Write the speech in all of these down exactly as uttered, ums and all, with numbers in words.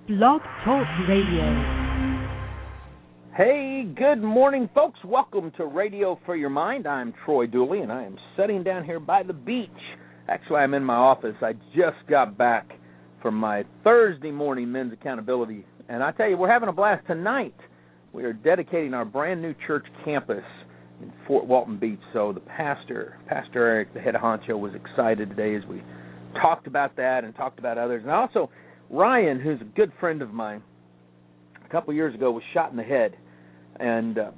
Blog Talk Radio. Hey, good morning, folks. Welcome to Radio for Your Mind. I'm Troy Dooley, and I am sitting down here by the beach. Actually, I'm in my office. I just got back from my Thursday morning men's accountability, and I tell you, we're having a blast tonight. We are dedicating our brand new church campus in Fort Walton Beach. So the pastor, Pastor Eric, the head honcho, was excited today as we talked about that and talked about others. And also, Ryan, who's a good friend of mine, a couple of years ago was shot in the head. And uh,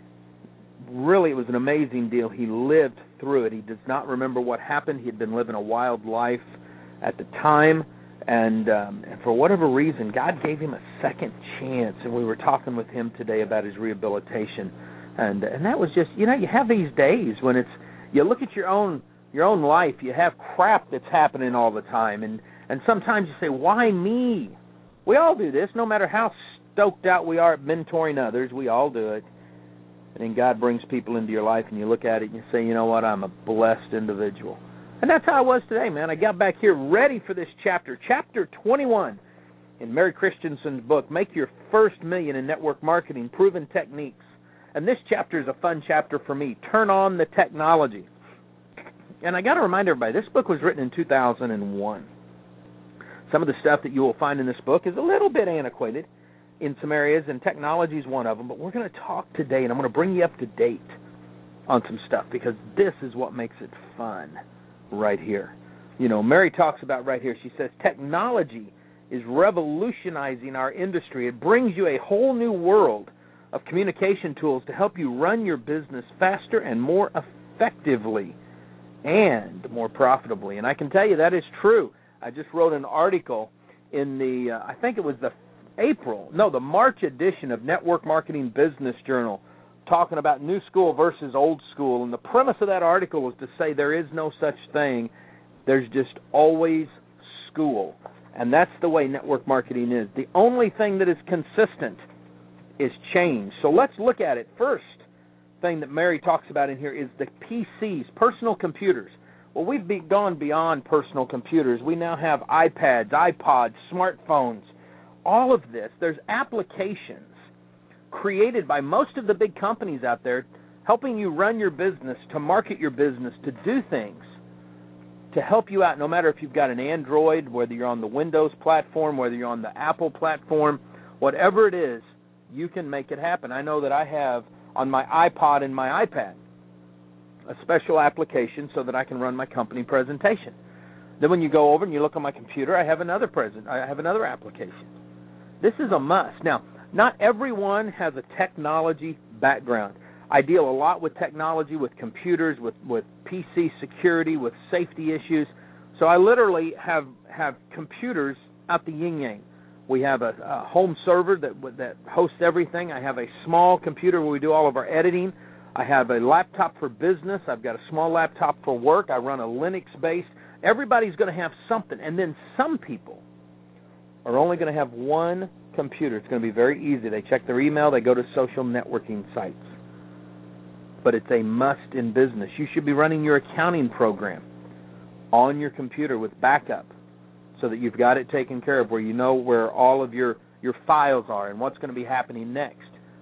really, it was an amazing deal. He lived through it. He does not remember what happened. He had been living a wild life at the time. And, um, and for whatever reason, God gave him a second chance. And we were talking with him today about his rehabilitation. And and that was just, you know, you have these days when it's, you look at your own your own life, you have crap that's happening all the time. And, and sometimes you say, why me? We all do this, no matter how stoked out we are at mentoring others. We all do it. And then God brings people into your life, and you look at it and you say, you know what, I'm a blessed individual. And that's how I was today, man. I got back here ready for this chapter, chapter twenty-one in Mary Christensen's book, Make Your First Million in Network Marketing, Proven Techniques. And this chapter is a fun chapter for me, Turn on the Technology. And I got to remind everybody, this book was written in two thousand one. Some of the stuff that you will find in this book is a little bit antiquated in some areas, and technology is one of them. But we're going to talk today, and I'm going to bring you up to date on some stuff, because this is what makes it fun right here. You know, Mary talks about right here, she says, technology is revolutionizing our industry. It brings you a whole new world of communication tools to help you run your business faster and more effectively and more profitably. And I can tell you that is true. I just wrote an article in the, uh, I think it was the April, no, the March edition of Network Marketing Business Journal, talking about new school versus old school. And the premise of that article was to say there is no such thing. There's just always school. And that's the way network marketing is. The only thing that is consistent is change. So let's look at it. First thing that Mary talks about in here is the P Cs, personal computers. Well, we've be gone beyond personal computers. We now have iPads, iPods, smartphones. All of this, there's applications created by most of the big companies out there helping you run your business, to market your business, to do things, to help you out, no matter if you've got an Android, whether you're on the Windows platform, whether you're on the Apple platform, whatever it is, you can make it happen. I know that I have on my iPod and my iPad a special application so that I can run my company presentation. Then when you go over and you look on my computer, I have another present. I have another application. This is a must. Now, not everyone has a technology background. I deal a lot with technology, with computers, with, with P C security, with safety issues. So I literally have, have computers out the yin-yang. We have a, a home server that that hosts everything. I have a small computer where we do all of our editing. I have a laptop for business. I've got a small laptop for work. I run a Linux-based. Everybody's going to have something. And then some people are only going to have one computer. It's going to be very easy. They check their email. They go to social networking sites. But it's a must in business. You should be running your accounting program on your computer with backup so that you've got it taken care of, where you know where all of your, your files are and what's going to be happening next.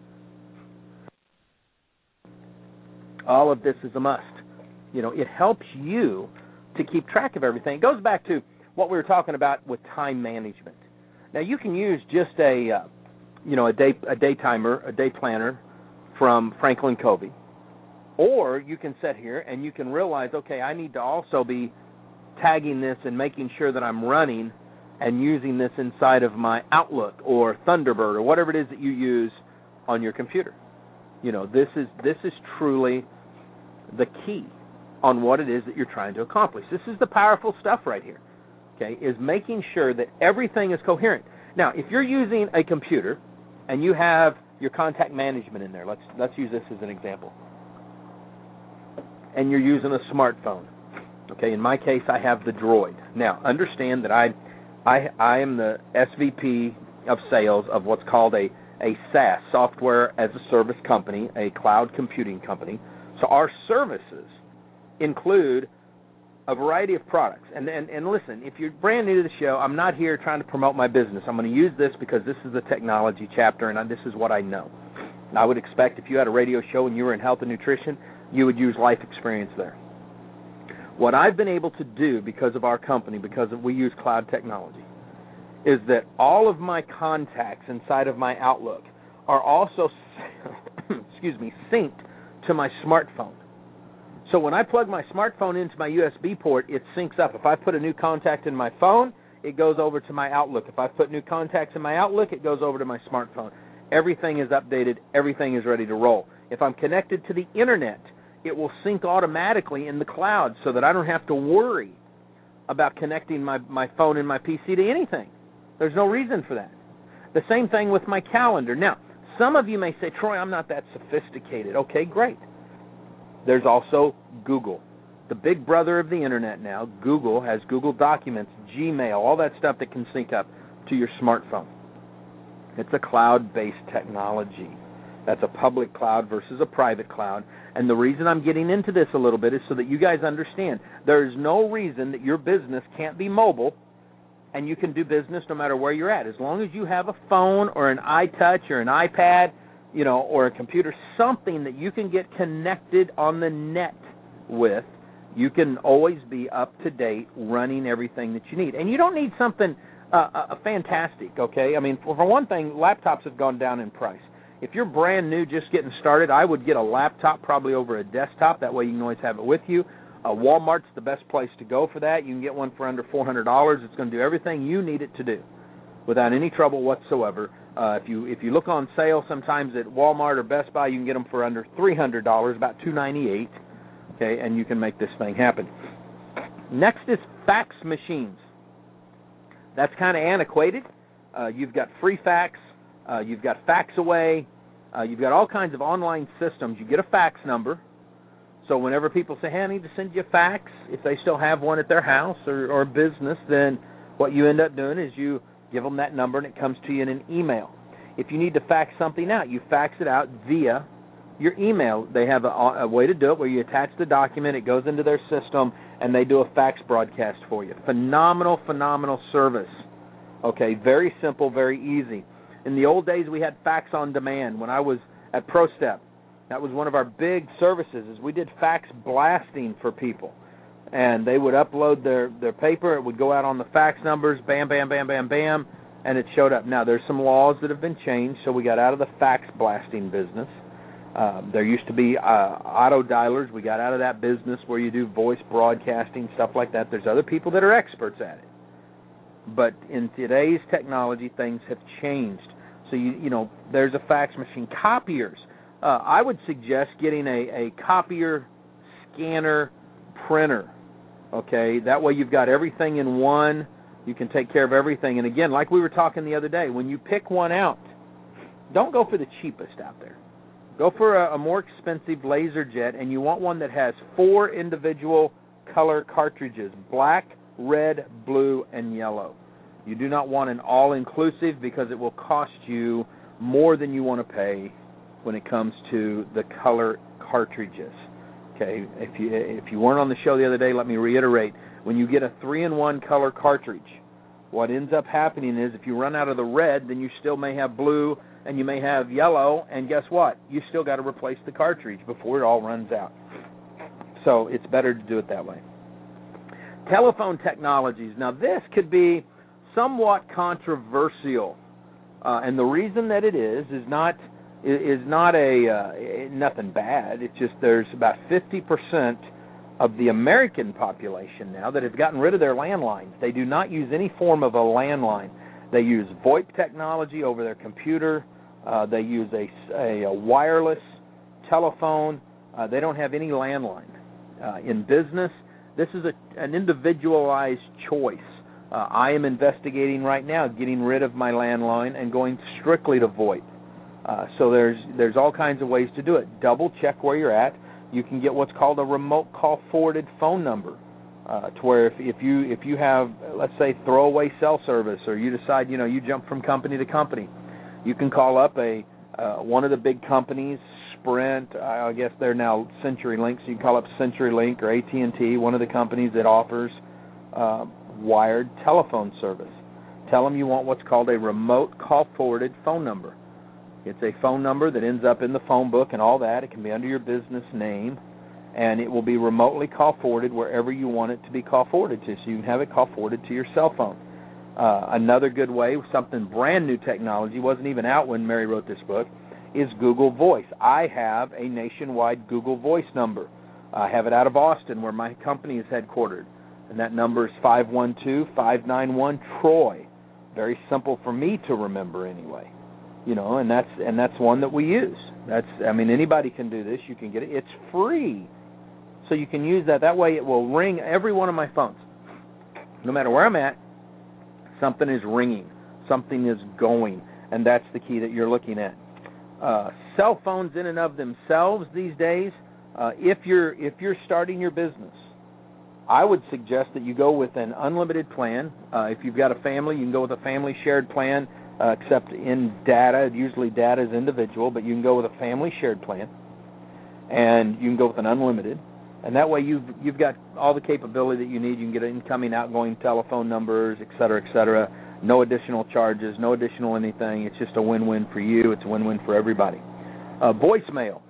All of this is a must. You know, it helps you to keep track of everything. It goes back to what we were talking about with time management. Now, you can use just a, uh, you know, a day a day timer, a day planner from Franklin Covey, or you can sit here and you can realize, okay, I need to also be tagging this and making sure that I'm running and using this inside of my Outlook or Thunderbird or whatever it is that you use on your computer. You know, this is this is truly the key on what it is that you're trying to accomplish. This is the powerful stuff right here, okay, is making sure that everything is coherent. Now, if you're using a computer and you have your contact management in there, let's let's use this as an example, and you're using a smartphone, okay, in my case, I have the Droid. Now, understand that I, I, I am the S V P of sales of what's called a, a SaaS, software as a service company, a cloud computing company. So our services include a variety of products. And, and and listen, if you're brand new to the show, I'm not here trying to promote my business. I'm going to use this because this is the technology chapter, and I, this is what I know. And I would expect if you had a radio show and you were in health and nutrition, you would use life experience there. What I've been able to do because of our company, because of, we use cloud technology, is that all of my contacts inside of my Outlook are also, excuse me, synced to my smartphone. So when I plug my smartphone into my U S B port, it syncs up. If I put a new contact in my phone, it goes over to my Outlook. If I put new contacts in my Outlook, it goes over to my smartphone. Everything is updated. Everything is ready to roll. If I'm connected to the Internet, it will sync automatically in the cloud so that I don't have to worry about connecting my, my phone and my P C to anything. There's no reason for that. The same thing with my calendar. Now, some of you may say, Troy, I'm not that sophisticated. Okay, great. There's also Google, the big brother of the Internet now. Google has Google Documents, Gmail, all that stuff that can sync up to your smartphone. It's a cloud-based technology. That's a public cloud versus a private cloud. And the reason I'm getting into this a little bit is so that you guys understand there is no reason that your business can't be mobile and you can do business no matter where you're at. As long as you have a phone or an iTouch or an iPad, you know, or a computer, something that you can get connected on the net with, you can always be up to date running everything that you need. And you don't need something uh, uh, fantastic, okay? I mean, for, for one thing, laptops have gone down in price. If you're brand new, just getting started, I would get a laptop probably over a desktop. That way you can always have it with you. Uh, Walmart's the best place to go for that. You can get one for under four hundred dollars. It's going to do everything you need it to do without any trouble whatsoever. Uh, if you if you look on sale sometimes at Walmart or Best Buy, you can get them for under three hundred dollars, about two ninety-eight. Okay, and you can make this thing happen. Next is fax machines. That's kind of antiquated. Uh, you've got free fax. Uh, you've got fax away. Uh, you've got all kinds of online systems. You get a fax number. So whenever people say, hey, I need to send you a fax, if they still have one at their house or, or business, then what you end up doing is you give them that number and it comes to you in an email. If you need to fax something out, you fax it out via your email. They have a, a way to do it where you attach the document, it goes into their system, and they do a fax broadcast for you. Phenomenal, phenomenal service. Okay, very simple, very easy. In the old days, we had fax on demand. When I was at ProStep, that was one of our big services, is we did fax blasting for people. And they would upload their, their paper. It would go out on the fax numbers, bam, bam, bam, bam, bam, and it showed up. Now, there's some laws that have been changed, so we got out of the fax blasting business. Um, there used to be uh, auto dialers. We got out of that business where you do voice broadcasting, stuff like that. There's other people that are experts at it. But in today's technology, things have changed. So, you you know, there's a fax machine. Copiers. Uh, I would suggest getting a, a copier, scanner, printer. Okay, that way you've got everything in one. You can take care of everything. And again, like we were talking the other day, when you pick one out, don't go for the cheapest out there. Go for a, a more expensive LaserJet, and you want one that has four individual color cartridges, black, red, blue, and yellow. You do not want an all-inclusive because it will cost you more than you want to pay when it comes to the color cartridges. Okay, if you if you weren't on the show the other day, let me reiterate. When you get a three-in-one color cartridge, what ends up happening is if you run out of the red, then you still may have blue and you may have yellow, and guess what? You still got to replace the cartridge before it all runs out. So it's better to do it that way. Telephone technologies. Now, this could be somewhat controversial, uh, and the reason that it is is not is not a uh, nothing bad. It's just there's about fifty percent of the American population now that have gotten rid of their landlines. They do not use any form of a landline. They use VoIP technology over their computer. Uh, they use a, a, a wireless telephone. Uh, they don't have any landline. Uh, in business, this is a, an individualized choice. Uh, I am investigating right now getting rid of my landline and going strictly to VoIP. Uh, so there's there's all kinds of ways to do it. Double check where you're at. You can get what's called a remote call forwarded phone number, uh, to where if, if you if you have, let's say, throwaway cell service, or you decide, you know, you jump from company to company, you can call up a uh, one of the big companies, Sprint. I guess they're now CenturyLink, so you can call up CenturyLink or A T and T, one of the companies that offers uh, wired telephone service. Tell them you want what's called a remote call forwarded phone number. It's a phone number that ends up in the phone book and all that. It can be under your business name, and it will be remotely call forwarded wherever you want it to be call forwarded to, so you can have it call forwarded to your cell phone. Uh, another good way, something brand new technology, wasn't even out when Mary wrote this book, is Google Voice. I have a nationwide Google Voice number. I have it out of Austin where my company is headquartered, and that number is five one two, five nine one, T R O Y. Very simple for me to remember anyway. You know, and that's and that's one that we use. That's I mean anybody can do this. You can get it. It's free. So you can use that. That way it will ring every one of my phones. No matter where I'm at, something is ringing. Something is going. And that's the key that you're looking at. Uh, cell phones in and of themselves these days, uh, if you're if you're starting your business, I would suggest that you go with an unlimited plan. Uh, if you've got a family, you can go with a family shared plan, uh, except in data. Usually data is individual, but you can go with a family shared plan. And you can go with an unlimited. And that way you've you've got all the capability that you need. You can get incoming, outgoing telephone numbers, et cetera, et cetera. No additional charges, no additional anything. It's just a win-win for you. It's a win-win for everybody. Uh, voicemail.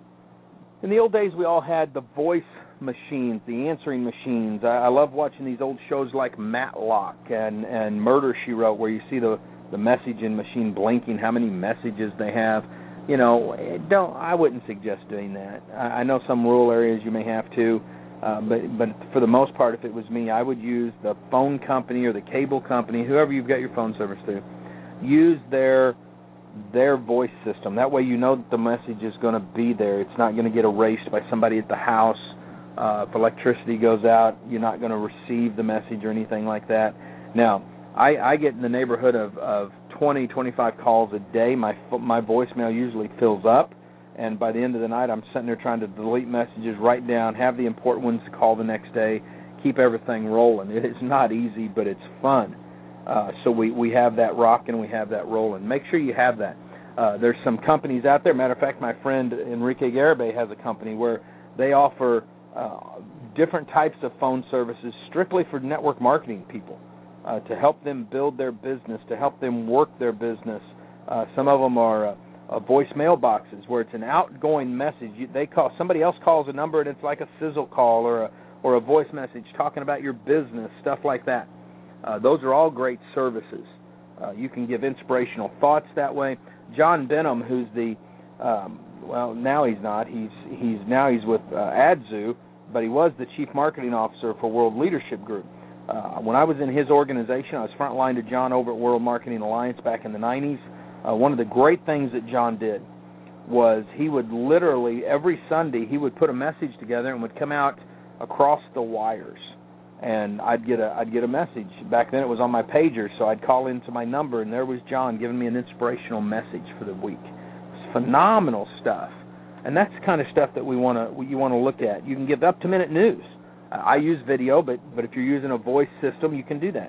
In the old days, we all had the voice machines, the answering machines. I, I love watching these old shows like Matlock and, and Murder, She Wrote, where you see the, the messaging machine blinking, how many messages they have. You know, don't. I wouldn't suggest doing that. I, I know some rural areas you may have to. Uh, but but for the most part, if it was me, I would use the phone company or the cable company, whoever you've got your phone service to, use their their voice system. That way you know that the message is going to be there. It's not going to get erased by somebody at the house. Uh, if electricity goes out, you're not going to receive the message or anything like that. Now, I, I get in the neighborhood of, of twenty, twenty-five calls a day. My my voicemail usually fills up. And by the end of the night, I'm sitting there trying to delete messages, write down, have the important ones to call the next day, keep everything rolling. It is not easy, but it's fun. Uh, so we, we have that rocking, we have that rolling. Make sure you have that. Uh, there's some companies out there. Matter of fact, my friend Enrique Garibay has a company where they offer uh, different types of phone services strictly for network marketing people uh, to help them build their business, to help them work their business. Uh, some of them are... Uh, Uh, voicemail boxes where it's an outgoing message. You, they call somebody else calls a number and it's like a sizzle call or a or a voice message talking about your business, stuff like that. Uh, those are all great services. Uh, you can give inspirational thoughts that way. John Benham, who's the um, well now he's not he's he's now he's with uh, Adzu, but he was the chief marketing officer for World Leadership Group. Uh, when I was in his organization, I was frontline to John over at World Marketing Alliance back in the nineties. Uh, one of the great things that John did was he would literally, every Sunday, he would put a message together and would come out across the wires. And I'd get a I'd get a message. Back then it was on my pager, so I'd call into my number, and there was John giving me an inspirational message for the week. It's phenomenal stuff. And that's the kind of stuff that we want to you want to look at. You can give up-to-minute news. Uh, I use video, but, but if you're using a voice system, you can do that.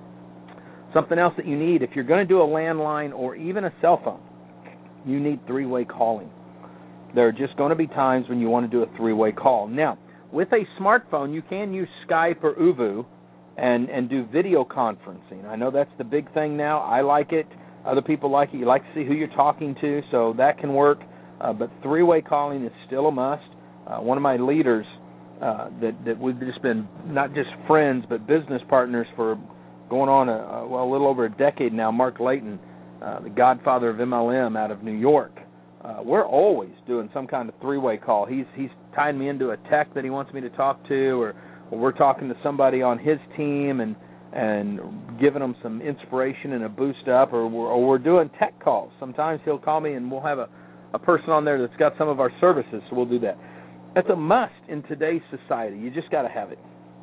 Something else that you need, if you're going to do a landline or even a cell phone, you need three-way calling. There are just going to be times when you want to do a three-way call. Now, with a smartphone, you can use Skype or Uvu and, and do video conferencing. I know that's the big thing now. I like it. Other people like it. You like to see who you're talking to, so that can work. Uh, but three-way calling is still a must. Uh, one of my leaders uh, that, that we've just been not just friends but business partners for going on a, a well a little over a decade now, Mark Layton, uh, the godfather of M L M out of New York. Uh, we're always doing some kind of three-way call. He's he's tying me into a tech that he wants me to talk to, or, or we're talking to somebody on his team and and giving them some inspiration and a boost up, or we're, or we're doing tech calls. Sometimes he'll call me and we'll have a, a person on there that's got some of our services, so we'll do that. That's a must in today's society. You just got to have it.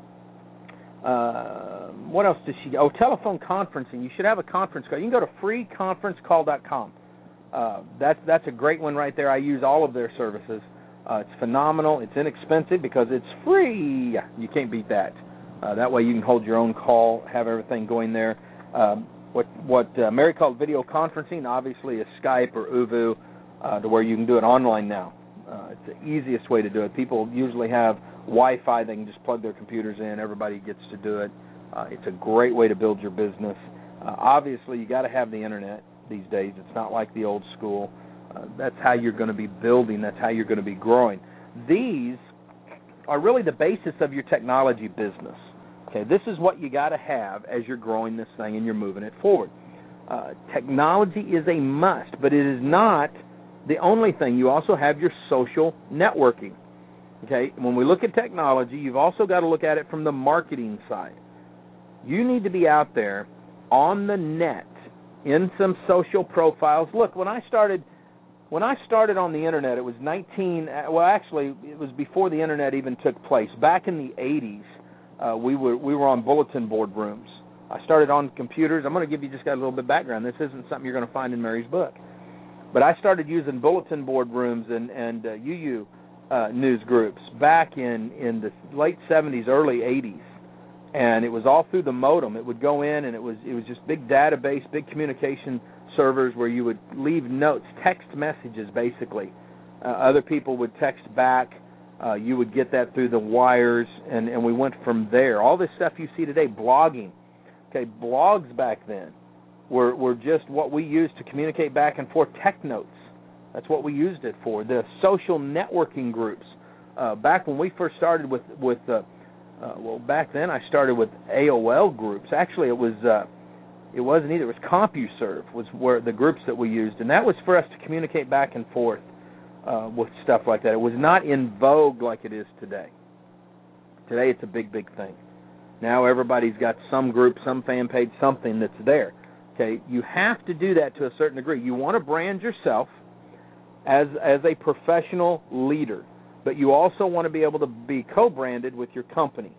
Uh, what else does she? Oh, telephone conferencing. You should have a conference call. You can go to free conference call dot com. Uh, that's that's a great one right there. I use all of their services. Uh, it's phenomenal. It's inexpensive because it's free. You can't beat that. Uh, that way you can hold your own call, have everything going there. Um, what what uh, Mary called video conferencing obviously is Skype or Uvu. uh, to where you can do it online now. Uh, it's the easiest way to do it. People usually have Wi-Fi. They can just plug their computers in. Everybody gets to do it. Uh, it's a great way to build your business. Uh, obviously, you got to have the internet these days. It's not like the old school. Uh, that's how you're going to be building. That's how you're going to be growing. These are really the basis of your technology business. Okay, this is what you got to have as you're growing this thing and you're moving it forward. Uh, technology is a must, but it is not the only thing. You also have your social networking. Okay, when we look at technology, you've also got to look at it from the marketing side. You need to be out there on the net in some social profiles. Look, when I started when I started on the internet, it was nineteen well actually it was before the internet even took place. Back in the eighties, uh, we were we were on bulletin board rooms. I started on computers. I'm going to give you just got a little bit of background. This isn't something you're going to find in Mary's book. But I started using bulletin board rooms and and uh, U U uh, news groups back in in the late seventies, early eighties. And it was all through the modem. It would go in, and it was it was just big database, big communication servers where you would leave notes, text messages, basically. Uh, other people would text back. Uh, you would get that through the wires, and, and we went from there. All this stuff you see today, blogging. Okay, blogs back then were were just what we used to communicate back and forth. Tech notes. That's what we used it for. The social networking groups. Uh, back when we first started with with uh, Uh, well, back then I started with A O L groups. Actually, it was uh, it wasn't either. It was CompuServe was where the groups that we used, and that was for us to communicate back and forth uh, with stuff like that. It was not in vogue like it is today. Today, it's a big, big thing. Now everybody's got some group, some fan page, something that's there. Okay, you have to do that to a certain degree. You want to brand yourself as as a professional leader. But you also want to be able to be co-branded with your company,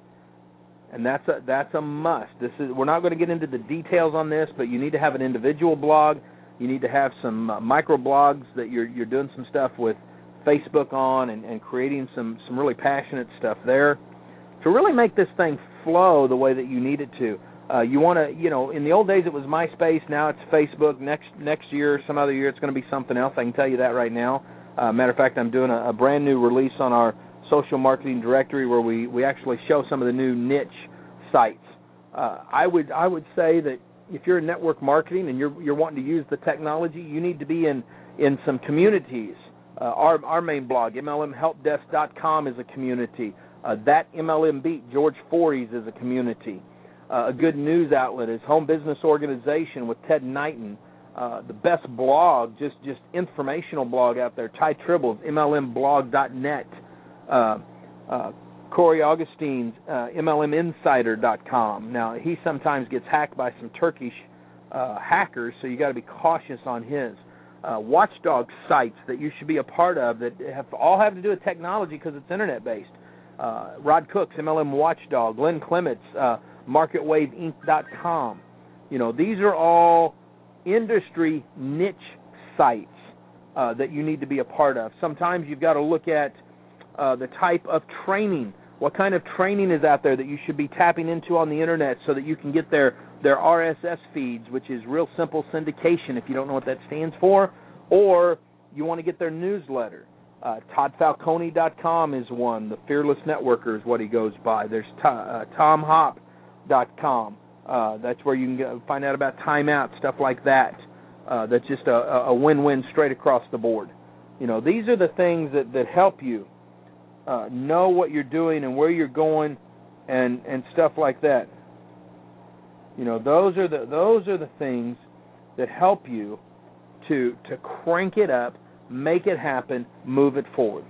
and that's a that's a must. This is we're not going to get into the details on this, but you need to have an individual blog. You need to have some uh, micro blogs that you're you're doing some stuff with Facebook on, and, and creating some some really passionate stuff there to really make this thing flow the way that you need it to. Uh, you want to, you know, in the old days it was MySpace. Now it's Facebook. Next next year, some other year, it's going to be something else. I can tell you that right now. Uh, matter of fact, I'm doing a, a brand new release on our social marketing directory where we, we actually show some of the new niche sites. Uh, I would I would say that if you're in network marketing and you're you're wanting to use the technology, you need to be in, in some communities. Uh, our our main blog, M L M help desk dot com, is a community. Uh, that M L M Beat, George Forey's, is a community. Uh, a good news outlet is Home Business Organization with Ted Knighton. Uh, the best blog, just, just informational blog out there, Ty Tribble's, M L M blog dot net. Uh, uh, Corey Augustine's, uh, M L M insider dot com. Now, he sometimes gets hacked by some Turkish uh, hackers, so you got to be cautious on his. Uh, watchdog sites that you should be a part of that have all have to do with technology because it's internet-based. Uh, Rod Cook's M L M Watchdog, Glenn Clement's, uh, market wave inc dot com. You know, these are all industry niche sites uh, that you need to be a part of. Sometimes you've got to look at uh, the type of training. What kind of training is out there that you should be tapping into on the internet so that you can get their, their R S S feeds, which is real simple syndication if you don't know what that stands for, or you want to get their newsletter. Uh, Todd Falcone dot com is one. The Fearless Networker is what he goes by. There's to, uh, Tom Hop dot com. Uh, that's where you can go find out about timeout, stuff like that. Uh, that's just a, a win-win straight across the board. You know, these are the things that, that help you uh, know what you're doing and where you're going, and, and stuff like that. You know, those are the those are the things that help you to to crank it up, make it happen, move it forward.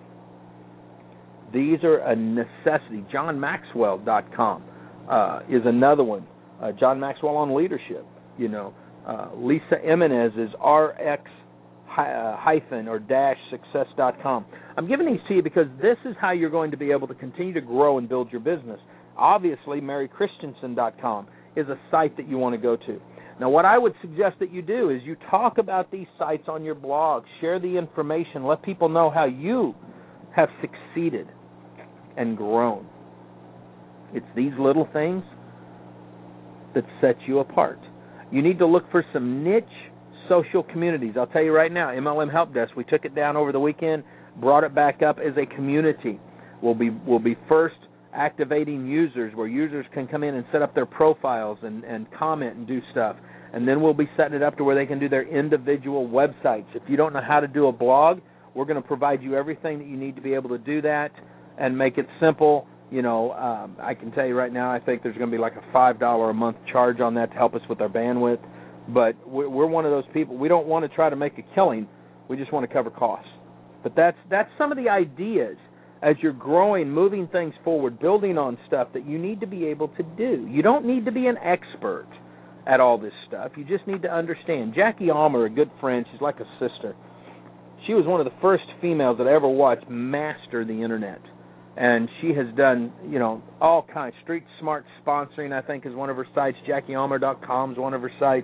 These are a necessity. John Maxwell dot com uh, is another one. Uh, John Maxwell on leadership, you know. Uh, Lisa Emenez is R X hyphen or dash success dot com. I'm giving these to you because this is how you're going to be able to continue to grow and build your business. Obviously, Mary Christensen dot com is a site that you want to go to. Now, what I would suggest that you do is you talk about these sites on your blog, share the information, let people know how you have succeeded and grown. It's these little things that set you apart. You need to look for some niche social communities. I'll tell you right now, M L M Help Desk, we took it down over the weekend, brought it back up as a community. We'll be we'll be first activating users where users can come in and set up their profiles and, and comment and do stuff. And then we'll be setting it up to where they can do their individual websites. If you don't know how to do a blog, we're going to provide you everything that you need to be able to do that and make it simple. You know, um, I can tell you right now, I think there's going to be like a five dollars a month charge on that to help us with our bandwidth. But we're one of those people. We don't want to try to make a killing. We just want to cover costs. But that's that's some of the ideas as you're growing, moving things forward, building on stuff that you need to be able to do. You don't need to be an expert at all this stuff. You just need to understand. Jackie Almer, a good friend, she's like a sister. She was one of the first females that I ever watched master the Internet. And she has done, you know, all kinds. Street Smart Sponsoring, I think, is one of her sites. Jackie Almer dot com is one of her sites.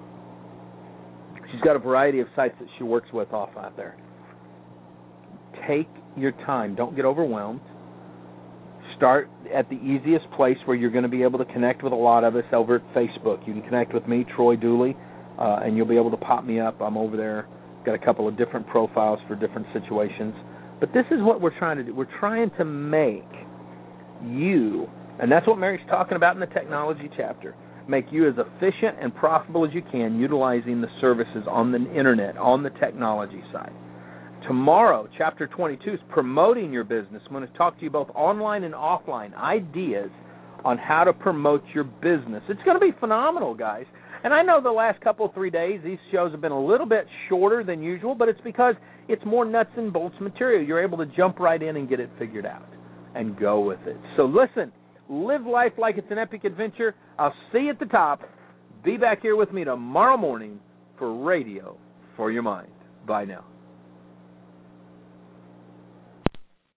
She's got a variety of sites that she works with off out there. Take your time. Don't get overwhelmed. Start at the easiest place where you're going to be able to connect with a lot of us over at Facebook. You can connect with me, Troy Dooley, uh, and you'll be able to pop me up. I'm over there. Got a couple of different profiles for different situations. But this is what we're trying to do. We're trying to make you, and that's what Mary's talking about in the technology chapter, make you as efficient and profitable as you can utilizing the services on the Internet, on the technology side. Tomorrow, Chapter twenty-two is promoting your business. I'm going to talk to you both online and offline, ideas on how to promote your business. It's going to be phenomenal, guys. And I know the last couple, three days, these shows have been a little bit shorter than usual, but it's because it's more nuts and bolts material. You're able to jump right in and get it figured out and go with it. So listen, live life like it's an epic adventure. I'll see you at the top. Be back here with me tomorrow morning for Radio for Your Mind. Bye now.